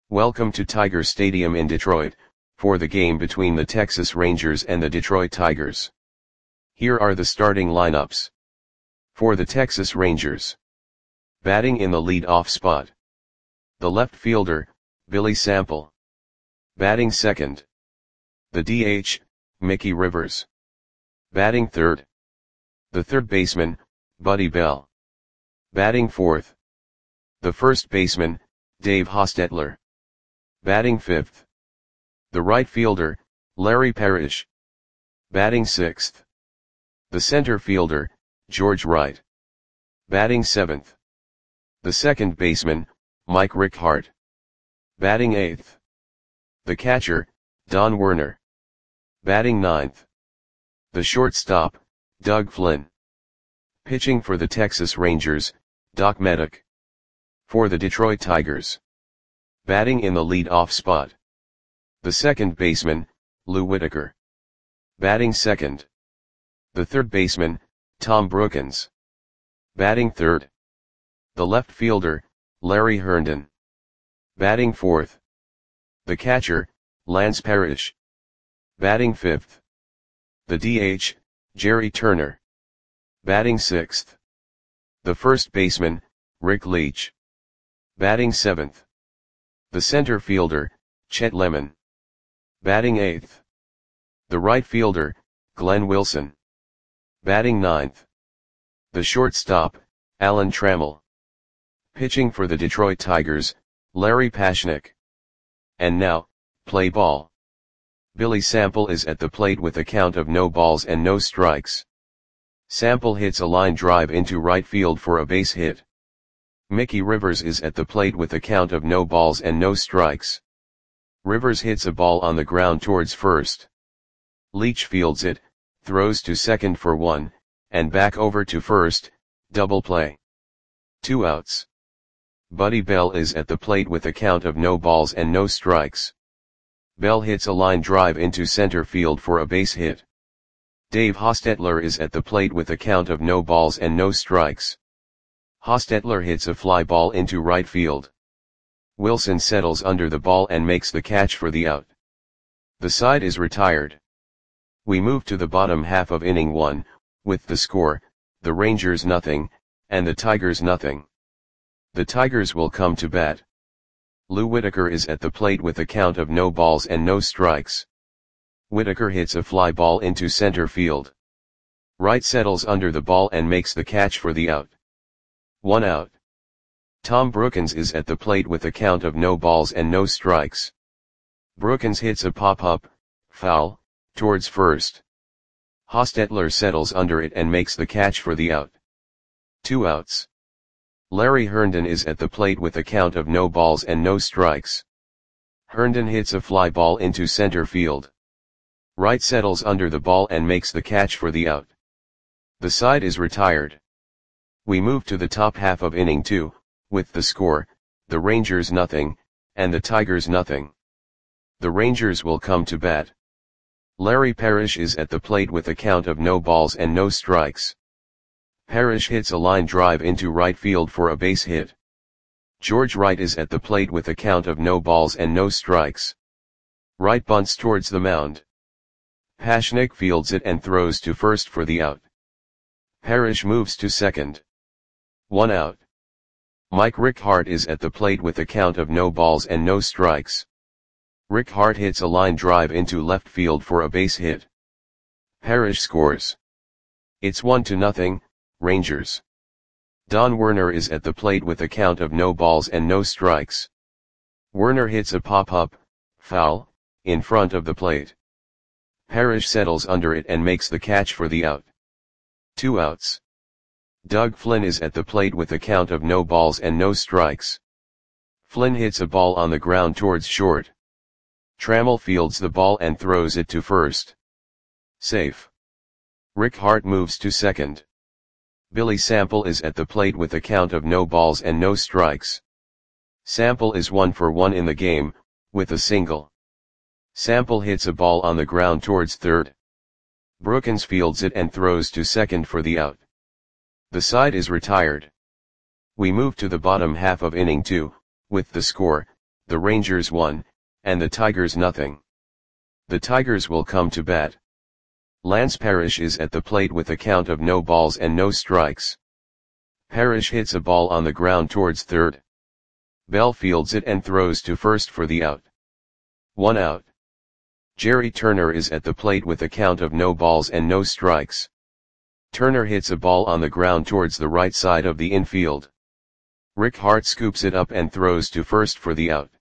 Welcome to Tiger Stadium in Detroit, for the game between the Texas Rangers and the Detroit Tigers. Here are the starting lineups. For the Texas Rangers. Batting in the lead-off spot. The left fielder, Billy Sample. Batting second. The DH, Mickey Rivers. Batting third. The third baseman, Buddy Bell. Batting fourth. The first baseman, Dave Hostetler. Batting fifth. The right fielder, Larry Parrish. Batting sixth. The center fielder, George Wright. Batting seventh. The second baseman, Mike Rickhart. Batting eighth. The catcher, Don Werner. Batting ninth. The shortstop, Doug Flynn. Pitching for the Texas Rangers, Doc Meddick. For the Detroit Tigers. Batting in the lead-off spot. The second baseman, Lou Whitaker. Batting second. The third baseman, Tom Brookens. Batting third. The left fielder, Larry Herndon. Batting fourth. The catcher, Lance Parrish. Batting fifth. The DH, Jerry Turner. Batting sixth. The first baseman, Rick Leach. Batting seventh. The center fielder, Chet Lemon. Batting eighth. The right fielder, Glenn Wilson. Batting ninth. The shortstop, Alan Trammell. Pitching for the Detroit Tigers, Larry Pashnick. And now, play ball. Billy Sample is at the plate with a count of no balls and no strikes. Sample hits a line drive into right field for a base hit. Mickey Rivers is at the plate with a count of no balls and no strikes. Rivers hits a ball on the ground towards first. Leach fields it, throws to second for one, and back over to first, double play. 2 outs. Buddy Bell is at the plate with a count of no balls and no strikes. Bell hits a line drive into center field for a base hit. Dave Hostetler is at the plate with a count of no balls and no strikes. Hostetler hits a fly ball into right field. Wilson settles under the ball and makes the catch for the out. The side is retired. We move to the bottom half of inning 1, with the score, the Rangers nothing, and the Tigers nothing. The Tigers will come to bat. Lou Whitaker is at the plate with a count of no balls and no strikes. Whitaker hits a fly ball into center field. Wright settles under the ball and makes the catch for the out. 1 out. Tom Brookens is at the plate with a count of no balls and no strikes. Brookens hits a pop-up, foul, towards first. Hostetler settles under it and makes the catch for the out. 2 outs. Larry Herndon is at the plate with a count of no balls and no strikes. Herndon hits a fly ball into center field. Wright settles under the ball and makes the catch for the out. The side is retired. We move to the top half of inning 2, with the score, the Rangers nothing, and the Tigers nothing. The Rangers will come to bat. Larry Parrish is at the plate with a count of no balls and no strikes. Parrish hits a line drive into right field for a base hit. George Wright is at the plate with a count of no balls and no strikes. Wright bunts towards the mound. Pashnick fields it and throws to first for the out. Parrish moves to second. 1 out. Mike Rickhart is at the plate with a count of no balls and no strikes. Rickhart hits a line drive into left field for a base hit. Parrish scores. It's 1-0, Rangers. Don Werner is at the plate with a count of no balls and no strikes. Werner hits a pop-up, foul, in front of the plate. Parrish settles under it and makes the catch for the out. 2 outs. Doug Flynn is at the plate with a count of no balls and no strikes. Flynn hits a ball on the ground towards short. Trammell fields the ball and throws it to first. Safe. Rickhart moves to second. Billy Sample is at the plate with a count of no balls and no strikes. Sample is 1 for 1 in the game, with a single. Sample hits a ball on the ground towards third. Brookens fields it and throws to second for the out. The side is retired. We move to the bottom half of inning 2, with the score, the Rangers 1, and the Tigers nothing. The Tigers will come to bat. Lance Parrish is at the plate with a count of no balls and no strikes. Parrish hits a ball on the ground towards third. Bell fields it and throws to first for the out. 1 out. Jerry Turner is at the plate with a count of no balls and no strikes. Turner hits a ball on the ground towards the right side of the infield. Rick Hart scoops it up and throws to first for the out.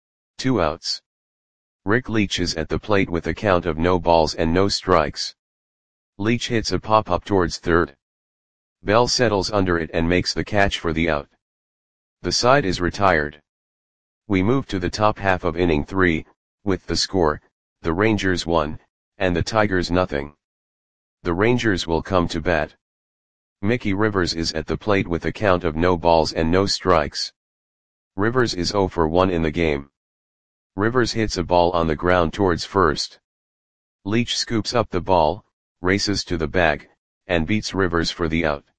2 outs. Rick Leach is at the plate with a count of no balls and no strikes. Leach hits a pop-up towards third. Bell settles under it and makes the catch for the out. The side is retired. We move to the top half of inning 3, with the score, the Rangers 1, and the Tigers nothing. The Rangers will come to bat. Mickey Rivers is at the plate with a count of no balls and no strikes. Rivers is 0 for 1 in the game. Rivers hits a ball on the ground towards first. Leach scoops up the ball, races to the bag, and beats Rivers for the out.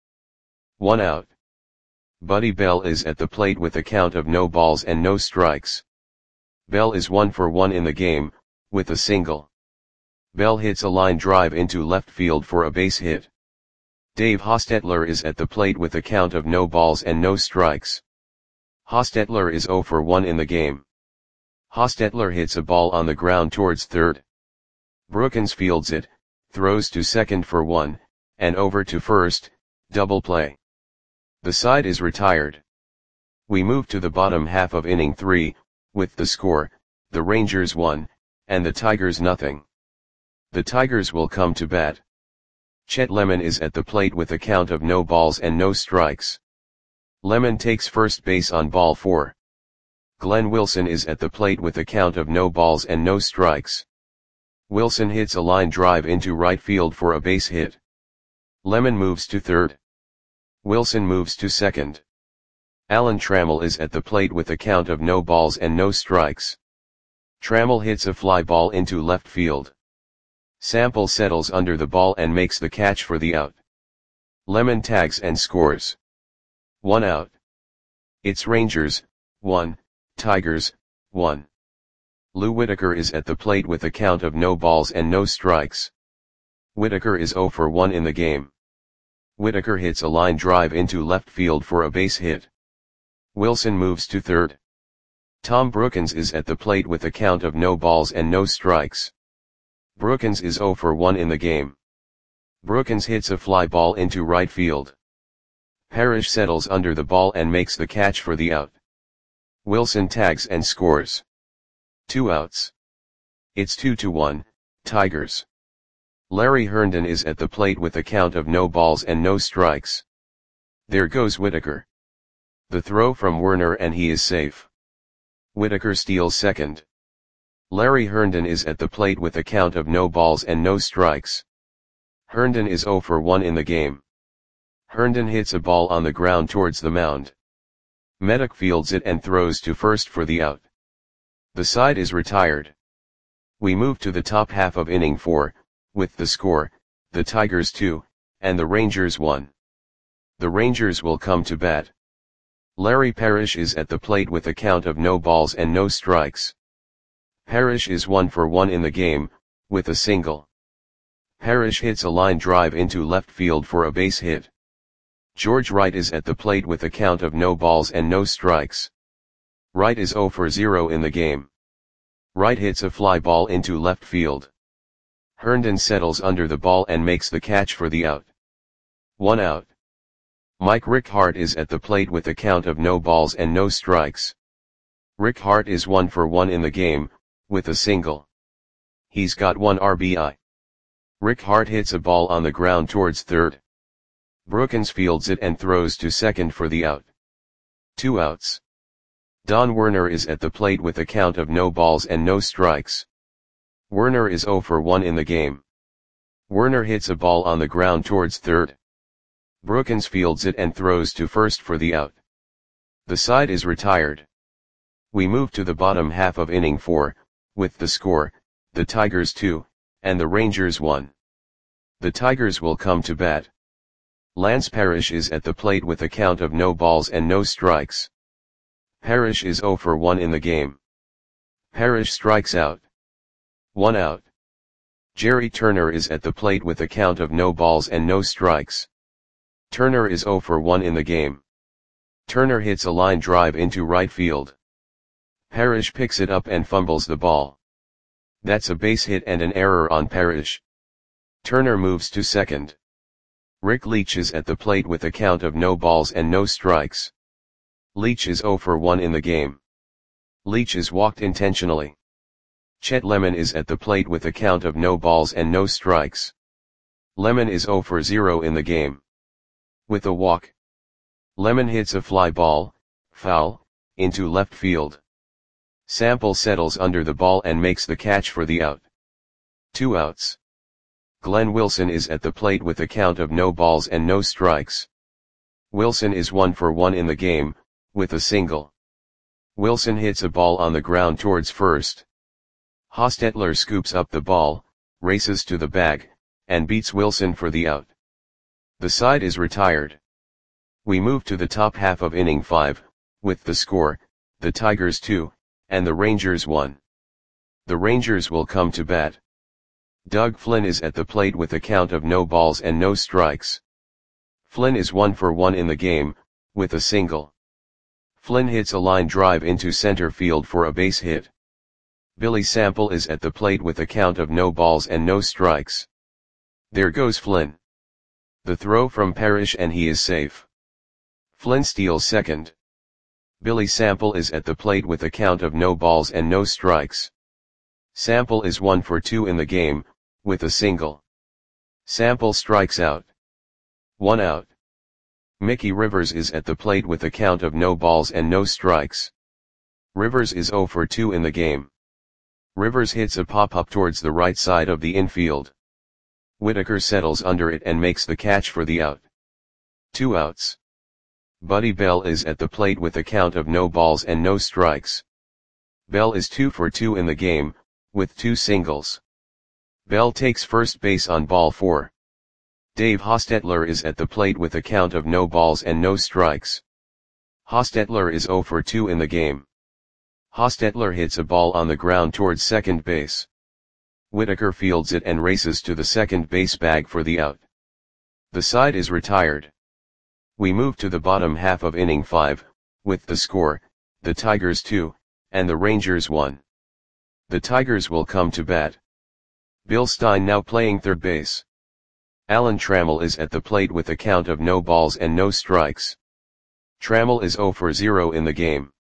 1 out. Buddy Bell is at the plate with a count of no balls and no strikes. Bell is 1 for 1 in the game, with a single. Bell hits a line drive into left field for a base hit. Dave Hostetler is at the plate with a count of no balls and no strikes. Hostetler is 0 for 1 in the game. Hostetler hits a ball on the ground towards third. Brookins fields it, throws to second for 1, and over to first, double play. The side is retired. We move to the bottom half of inning 3, with the score, the Rangers 1, and the Tigers nothing. The Tigers will come to bat. Chet Lemon is at the plate with a count of no balls and no strikes. Lemon takes first base on ball 4. Glenn Wilson is at the plate with a count of no balls and no strikes. Wilson hits a line drive into right field for a base hit. Lemon moves to third. Wilson moves to second. Alan Trammell is at the plate with a count of no balls and no strikes. Trammell hits a fly ball into left field. Sample settles under the ball and makes the catch for the out. Lemon tags and scores. 1 out. It's Rangers, 1, Tigers, 1. Lou Whitaker is at the plate with a count of no balls and no strikes. Whitaker is 0 for 1 in the game. Whitaker hits a line drive into left field for a base hit. Wilson moves to third. Tom Brookins is at the plate with a count of no balls and no strikes. Brookins is 0 for 1 in the game. Brookins hits a fly ball into right field. Parrish settles under the ball and makes the catch for the out. Wilson tags and scores. 2 outs. It's 2-1, Tigers. Larry Herndon is at the plate with a count of no balls and no strikes. There goes Whitaker. The throw from Werner and he is safe. Whitaker steals second. Larry Herndon is at the plate with a count of no balls and no strikes. Herndon is 0 for 1 in the game. Herndon hits a ball on the ground towards the mound. Meddock fields it and throws to first for the out. The side is retired. We move to the top half of inning 4, with the score, the Tigers 2, and the Rangers 1. The Rangers will come to bat. Larry Parrish is at the plate with a count of no balls and no strikes. Parrish is 1 for 1 in the game, with a single. Parrish hits a line drive into left field for a base hit. George Wright is at the plate with a count of no balls and no strikes. Wright is 0 for 0 in the game. Wright hits a fly ball into left field. Herndon settles under the ball and makes the catch for the out. 1 out. Mike Rick Hart is at the plate with a count of no balls and no strikes. Rick Hart is 1 for 1 in the game, with a single. He's got 1 RBI. Rick Hart hits a ball on the ground towards third. Brookins fields it and throws to second for the out. 2 outs. Don Werner is at the plate with a count of no balls and no strikes. Werner is 0 for 1 in the game. Werner hits a ball on the ground towards third. Brookins fields it and throws to first for the out. The side is retired. We move to the bottom half of inning 4, with the score, the Tigers 2, and the Rangers 1. The Tigers will come to bat. Lance Parrish is at the plate with a count of no balls and no strikes. Parrish is 0 for 1 in the game. Parrish strikes out. 1 out. Jerry Turner is at the plate with a count of no balls and no strikes. Turner is 0 for 1 in the game. Turner hits a line drive into right field. Parrish picks it up and fumbles the ball. That's a base hit and an error on Parrish. Turner moves to second. Rick Leach is at the plate with a count of no balls and no strikes. Leach is 0 for 1 in the game. Leach is walked intentionally. Chet Lemon is at the plate with a count of no balls and no strikes. Lemon is 0 for 0 in the game. With a walk, Lemon hits a fly ball, foul, into left field. Sample settles under the ball and makes the catch for the out. 2 outs. Glenn Wilson is at the plate with a count of no balls and no strikes. Wilson is 1 for 1 in the game, with a single. Wilson hits a ball on the ground towards first. Hostetler scoops up the ball, races to the bag, and beats Wilson for the out. The side is retired. We move to the top half of inning 5, with the score, the Tigers 2, and the Rangers 1. The Rangers will come to bat. Doug Flynn is at the plate with a count of no balls and no strikes. Flynn is 1 for 1 in the game, with a single. Flynn hits a line drive into center field for a base hit. Billy Sample is at the plate with a count of no balls and no strikes. There goes Flynn. The throw from Parrish and he is safe. Flynn steals second. Billy Sample is at the plate with a count of no balls and no strikes. Sample is 1 for 2 in the game, with a single. Sample strikes out. 1 out. Mickey Rivers is at the plate with a count of no balls and no strikes. Rivers is 0 for 2 in the game. Rivers hits a pop-up towards the right side of the infield. Whitaker settles under it and makes the catch for the out. 2 outs. Buddy Bell is at the plate with a count of no balls and no strikes. Bell is 2 for 2 in the game, with 2 singles. Bell takes first base on ball 4. Dave Hostetler is at the plate with a count of no balls and no strikes. Hostetler is 0 for 2 in the game. Hostetler hits a ball on the ground towards second base. Whitaker fields it and races to the second base bag for the out. The side is retired. We move to the bottom half of inning 5, with the score, the Tigers 2, and the Rangers 1. The Tigers will come to bat. Bill Stein now playing third base. Alan Trammell is at the plate with a count of no balls and no strikes. Trammell is 0 for 0 in the game.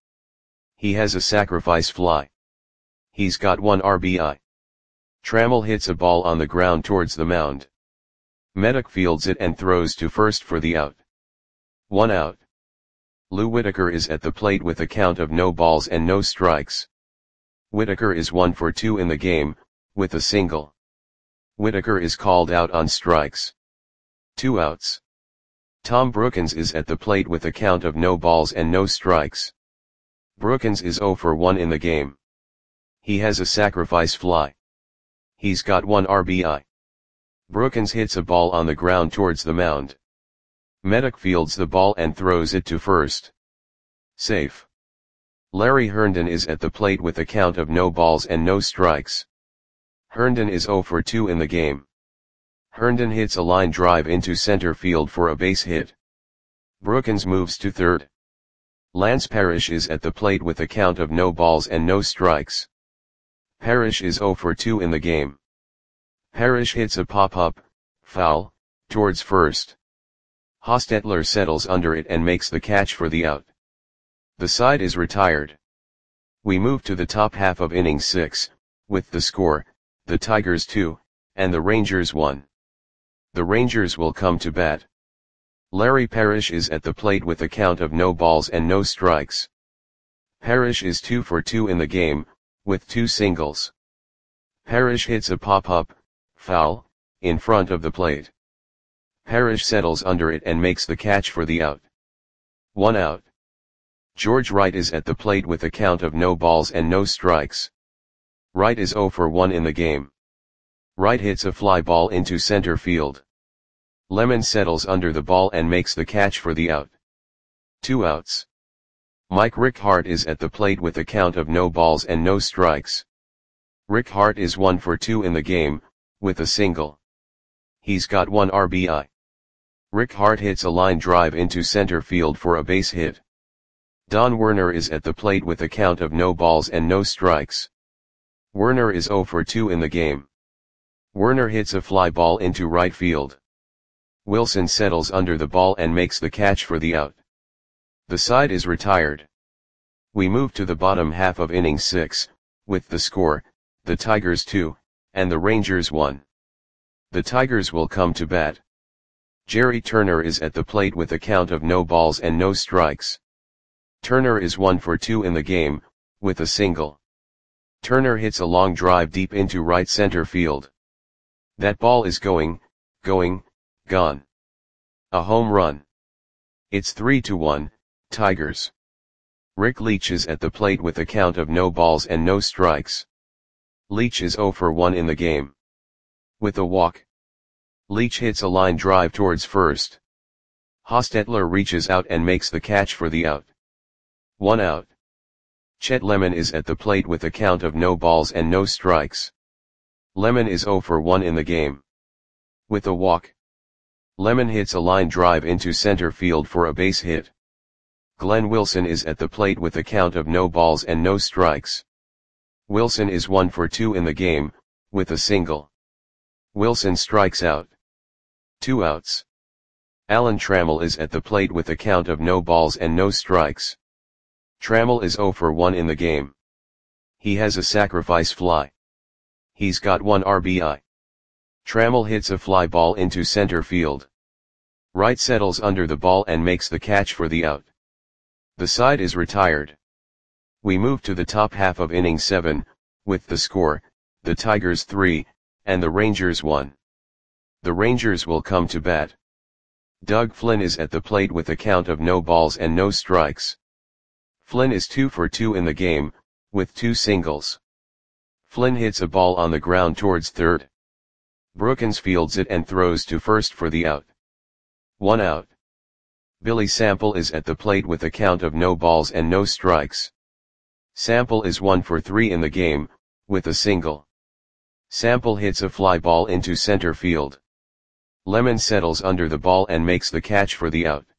He has a sacrifice fly. He's got 1 RBI. Trammell hits a ball on the ground towards the mound. Medic fields it and throws to first for the out. 1 out. Lou Whitaker is at the plate with a count of no balls and no strikes. Whitaker is 1 for 2 in the game, with a single. Whitaker is called out on strikes. 2 outs. Tom Brookins is at the plate with a count of no balls and no strikes. Brookins is 0 for 1 in the game. He has a sacrifice fly. He's got 1 RBI. Brookins hits a ball on the ground towards the mound. Medic fields the ball and throws it to first. Safe. Larry Herndon is at the plate with a count of no balls and no strikes. Herndon is 0 for 2 in the game. Herndon hits a line drive into center field for a base hit. Brookins moves to third. Lance Parrish is at the plate with a count of no balls and no strikes. Parrish is 0 for 2 in the game. Parrish hits a pop-up, foul, towards first. Hostetler settles under it and makes the catch for the out. The side is retired. We move to the top half of inning 6, with the score, the Tigers 2, and the Rangers 1. The Rangers will come to bat. Larry Parrish is at the plate with a count of no balls and no strikes. Parrish is 2 for 2 in the game, with 2 singles. Parrish hits a pop-up, foul, in front of the plate. Parrish settles under it and makes the catch for the out. 1 out. George Wright is at the plate with a count of no balls and no strikes. Wright is 0 for 1 in the game. Wright hits a fly ball into center field. Lemon settles under the ball and makes the catch for the out. 2 outs. Mike Rickhardt is at the plate with a count of no balls and no strikes. Rickhardt is 1 for 2 in the game, with a single. He's got 1 RBI. Rickhardt hits a line drive into center field for a base hit. Don Werner is at the plate with a count of no balls and no strikes. Werner is 0 for 2 in the game. Werner hits a fly ball into right field. Wilson settles under the ball and makes the catch for the out. The side is retired. We move to the bottom half of inning 6, with the score, the Tigers 2, and the Rangers 1. The Tigers will come to bat. Jerry Turner is at the plate with a count of no balls and no strikes. Turner is 1 for 2 in the game, with a single. Turner hits a long drive deep into right center field. That ball is gone. A home run. It's 3-1, Tigers. Rick Leach is at the plate with a count of no balls and no strikes. Leach is 0 for 1 in the game. With a walk. Leach hits a line drive towards first. Hostetler reaches out and makes the catch for the out. 1 out. Chet Lemon is at the plate with a count of no balls and no strikes. Lemon is 0 for 1 in the game. With a walk. Lemon hits a line drive into center field for a base hit. Glenn Wilson is at the plate with a count of no balls and no strikes. Wilson is 1 for 2 in the game, with a single. Wilson strikes out. 2 outs. Alan Trammell is at the plate with a count of no balls and no strikes. Trammell is 0 for 1 in the game. He has a sacrifice fly. He's got 1 RBI. Trammell hits a fly ball into center field. Wright settles under the ball and makes the catch for the out. The side is retired. We move to the top half of inning 7, with the score, the Tigers 3, and the Rangers 1. The Rangers will come to bat. Doug Flynn is at the plate with a count of no balls and no strikes. Flynn is 2 for 2 in the game, with 2 singles. Flynn hits a ball on the ground towards third. Brookins fields it and throws to first for the out. 1 out. Billy Sample is at the plate with a count of no balls and no strikes. Sample is 1 for 3 in the game, with a single. Sample hits a fly ball into center field. Lemon settles under the ball and makes the catch for the out.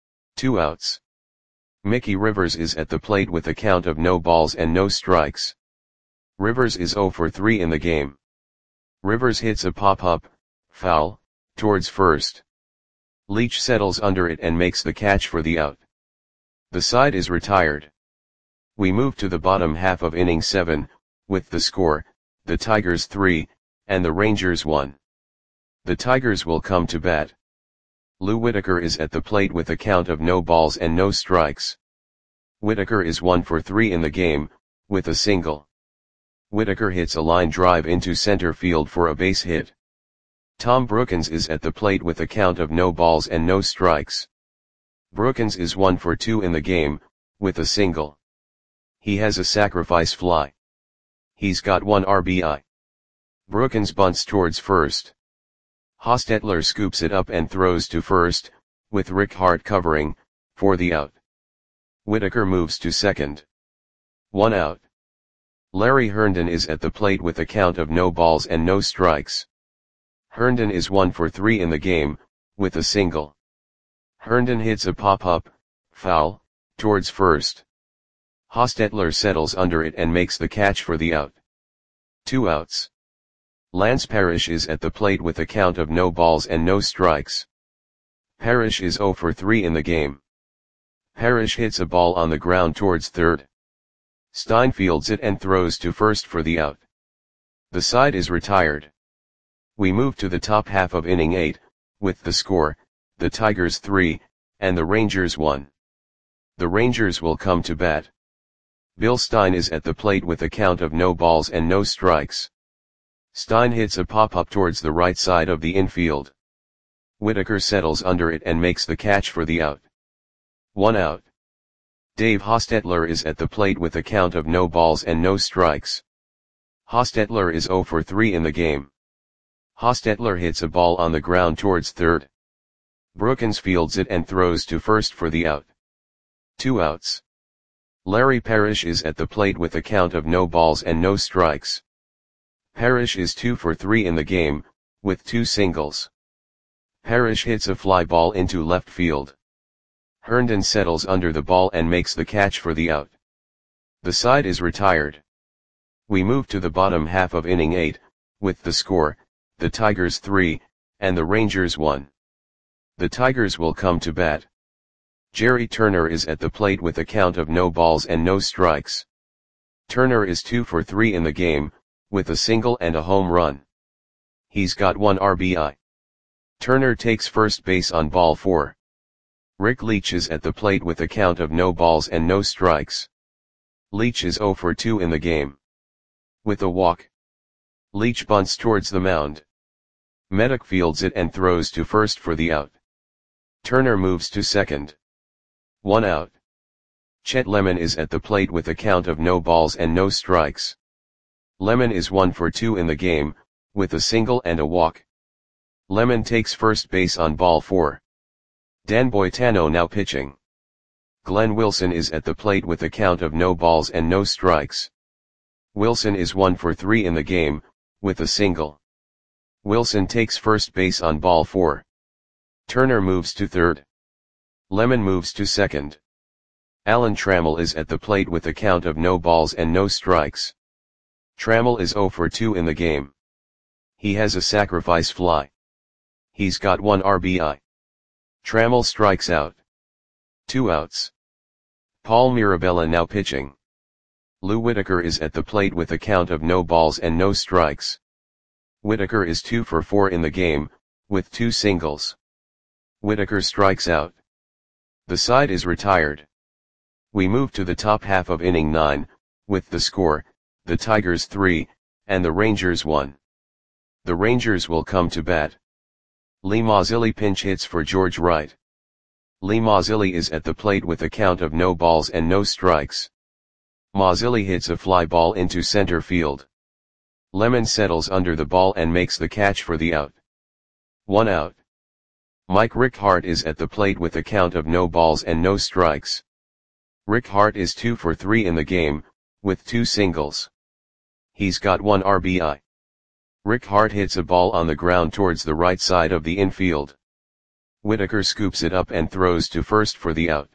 2 outs. Mickey Rivers is at the plate with a count of no balls and no strikes. Rivers is 0 for 3 in the game. Rivers hits a pop-up, foul, towards first. Leach settles under it and makes the catch for the out. The side is retired. We move to the bottom half of inning 7, with the score, the Tigers 3, and the Rangers 1. The Tigers will come to bat. Lou Whitaker is at the plate with a count of no balls and no strikes. Whitaker is 1 for 3 in the game, with a single. Whitaker hits a line drive into center field for a base hit. Tom Brookins is at the plate with a count of no balls and no strikes. Brookins is 1 for 2 in the game, with a single. He has a sacrifice fly. He's got 1 RBI. Brookins bunts towards first. Hostetler scoops it up and throws to first, with Rickhardt covering, for the out. Whitaker moves to second. 1 out. Larry Herndon is at the plate with a count of no balls and no strikes. Herndon is 1 for 3 in the game, with a single. Herndon hits a pop-up, foul, towards first. Hostetler settles under it and makes the catch for the out. 2 outs. Lance Parrish is at the plate with a count of no balls and no strikes. Parrish is 0 for 3 in the game. Parrish hits a ball on the ground towards third. Stein fields it and throws to first for the out. The side is retired. We move to the top half of inning 8, with the score, the Tigers 3, and the Rangers 1. The Rangers will come to bat. Bill Stein is at the plate with a count of no balls and no strikes. Stein hits a pop-up towards the right side of the infield. Whitaker settles under it and makes the catch for the out. 1 out. Dave Hostetler is at the plate with a count of no balls and no strikes. Hostetler is 0 for 3 in the game. Hostetler hits a ball on the ground towards third. Brookins fields it and throws to first for the out. 2 outs. Larry Parrish is at the plate with a count of no balls and no strikes. Parrish is 2 for 3 in the game, with 2 singles. Parrish hits a fly ball into left field. Herndon settles under the ball and makes the catch for the out. The side is retired. We move to the bottom half of inning 8, with the score, the Tigers 3, and the Rangers 1. The Tigers will come to bat. Jerry Turner is at the plate with a count of no balls and no strikes. Turner is 2 for 3 in the game, with a single and a home run. He's got 1 RBI. Turner takes first base on ball 4. Rick Leach is at the plate with a count of no balls and no strikes. Leach is 0 for 2 in the game. With a walk. Leach bunts towards the mound. Meddock fields it and throws to first for the out. Turner moves to second. 1 out. Chet Lemon is at the plate with a count of no balls and no strikes. Lemon is 1 for 2 in the game, with a single and a walk. Lemon takes first base on ball 4. Dan Boitano now pitching. Glenn Wilson is at the plate with a count of no balls and no strikes. Wilson is 1 for 3 in the game, with a single. Wilson takes first base on ball 4. Turner moves to third. Lemon moves to second. Alan Trammell is at the plate with a count of no balls and no strikes. Trammell is 0 for 2 in the game. He has a sacrifice fly. He's got 1 RBI. Trammell strikes out. 2 outs. Paul Mirabella now pitching. Lou Whitaker is at the plate with a count of no balls and no strikes. Whitaker is 2 for 4 in the game, with 2 singles. Whitaker strikes out. The side is retired. We move to the top half of inning 9, with the score, the Tigers 3, and the Rangers 1. The Rangers will come to bat. Lee Mazzilli pinch hits for George Wright. Lee Mazzilli is at the plate with a count of no balls and no strikes. Mazzilli hits a fly ball into center field. Lemon settles under the ball and makes the catch for the out. 1 out. Mike Rick Hart is at the plate with a count of no balls and no strikes. Rick Hart is 2 for 3 in the game, with 2 singles. He's got 1 RBI. Rick Hart hits a ball on the ground towards the right side of the infield. Whitaker scoops it up and throws to first for the out.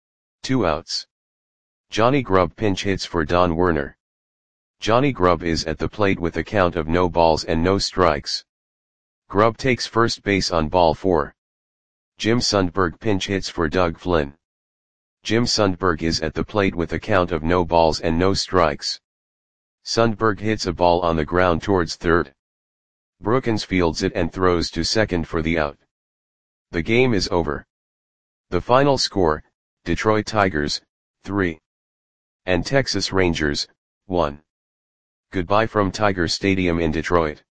2 outs. Johnny Grubb pinch hits for Don Werner. Johnny Grubb is at the plate with a count of no balls and no strikes. Grubb takes first base on ball 4. Jim Sundberg pinch hits for Doug Flynn. Jim Sundberg is at the plate with a count of no balls and no strikes. Sundberg hits a ball on the ground towards third. Brookins fields it and throws to second for the out. The game is over. The final score, Detroit Tigers, 3. And Texas Rangers, 1. Goodbye from Tiger Stadium in Detroit.